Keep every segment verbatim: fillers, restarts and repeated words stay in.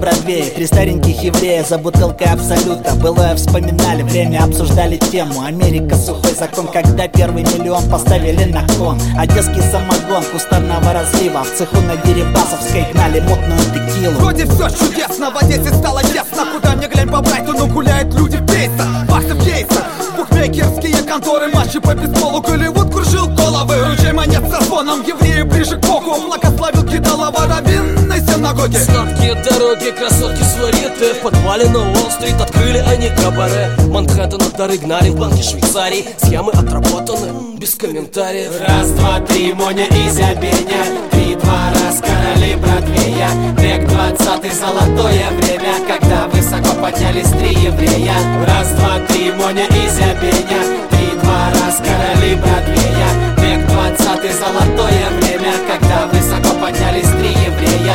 Бродвее. Три стареньких еврея за бутылкой Абсолюта. Былое вспоминали, время обсуждали тему. Америка, сухой закон, когда первый миллион поставили на кон. Одесский самогон кустарного разлива. В цеху на Дерибасовской гнали мутную текилу. Вроде все чудесно, в Одессе стало тесно. Куда мне глянь по Брайтону гуляют люди в пейсах. Баксов кейсах, букмекерские конторы. Матчи по бейсболу, Голливуд кружил головы. Ручей монет со звоном, евреи ближе к Богу. Благословил кидалова раввинной синагоги. Сладкие дороги, красотки свариты. В подвале на Уолл-стрит открыли они кабаре. Манхэттен от дары гнали в банке Швейцарии. Схемы отработаны, без комментариев. Раз, два, три, Моня, Изя, Беня. Три, два, раз, короли Бродвея. Век двадцатый, золотое время, когда высоко поднялись три еврея. Раз, два, три, Моня, Изя, Беня. Три, два, раз, короли Бродвея. Век двадцатый, золотое время, когда высоко поднялись три еврея.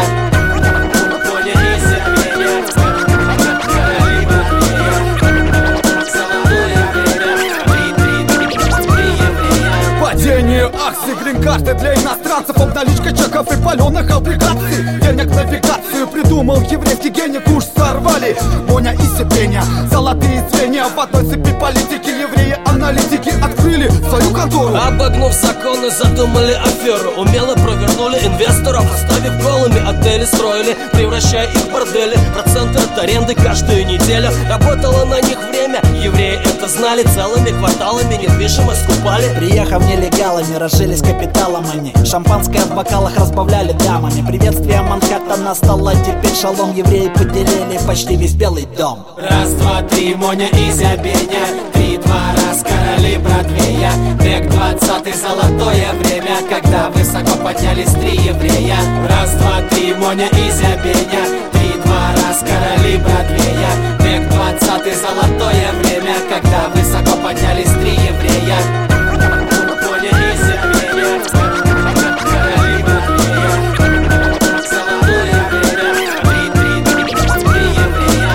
Моня, Изя, Беня. Короли Бродвея. Золотое время. Три, три, три, три еврея. Падение акций, грин-карты для иностранцев. Обналичка чеков и паленых облигаций. Денег навигацию придумал еврейский гений. Куш сорвали, Моня и Сепеня. Золотые звенья в одной цепи политики. Евреи, аналитики открыли свою контору. Обогнув законы, задумали аферу. Умело провернули инвесторов, оставив голыми отели строили, превращая их в бордели. Проценты от аренды каждую неделю. Работало на них время. Евреи это знали, целыми кварталами недвижимость скупали. Приехав нелегалами, разжились капиталом они. Шампанское в бокалах разбавляли дамами. Приветствие Манхэттена стало теперь шалом. Евреи поделили почти весь Белый дом. Раз, два, три, Моня, Изя, Беня. Три, два, раз, короли Бродвея. Век двадцатый, золотое время, когда высоко поднялись три еврея. Раз, два, три, Моня, Изя, Беня. Три, два, раз, короли Бродвея. Век двадцатый, золотое время, когда высоко поднялись три еврея. Моня, Изя, Беня. Короли Бродвея. Золотое время. Три, три, три, три еврея.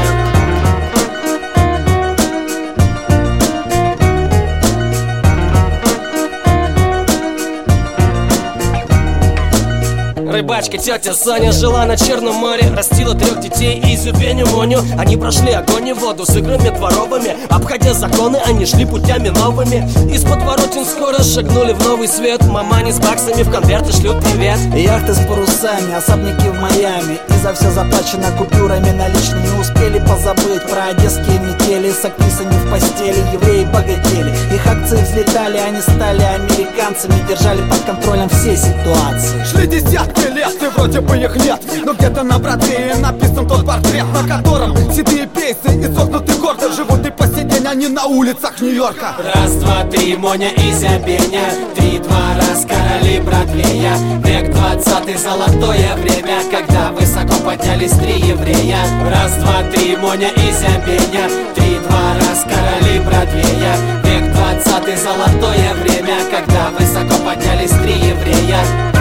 Рыбачка тетя Саня жила на Черном море. Растила трех детей, Изю, Беню, Моню. Они прошли огонь и воду с играми дворовыми. Обходя законы, они шли путями новыми. Из подворотен скоро шагнули в новый свет. Мамани с баксами в конверты шлют привет. Яхты с парусами, особняки в Майами. И за все заплачено купюрами наличными. Успели позабыть про одесские метели. С актрисами в постели евреи богатели. Их акции взлетали, они стали американцами. Держали под контролем все ситуации. Шли десятки лет, и вроде бы их нет. Но где-то на Бродвее написан тот портрет, на котором седые пейсы и согнутый гордо живут и по сей день они на улицах Нью-Йорка. Раз, два, три, Моня, Изя, Беня. Три, два, раз, короли Бродвея. Век двадцатый, золотое время, когда высоко поднялись три еврея. Раз, два, три, Моня, Изя, Беня. Три, два, раз, короли Бродвея. Век двадцатый, золотое время, когда высоко поднялись три еврея.